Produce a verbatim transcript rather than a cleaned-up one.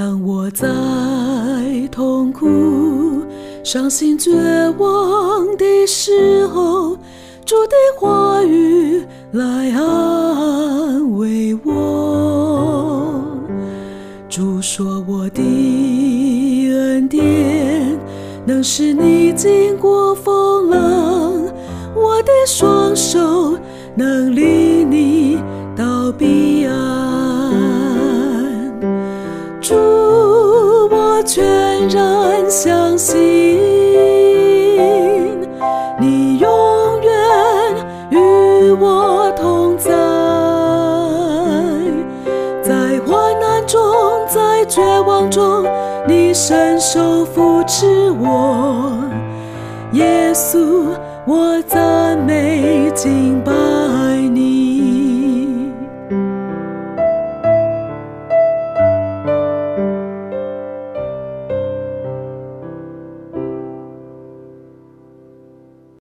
当我在痛苦、伤心、绝望的时候，主的话语来安慰我。主说我的恩典能使你经过风浪，我的双手能领你到彼岸。主，我全然相信你永远与我同在，在患难中，在绝望中，你伸手扶持我。耶稣，我赞美敬拜你。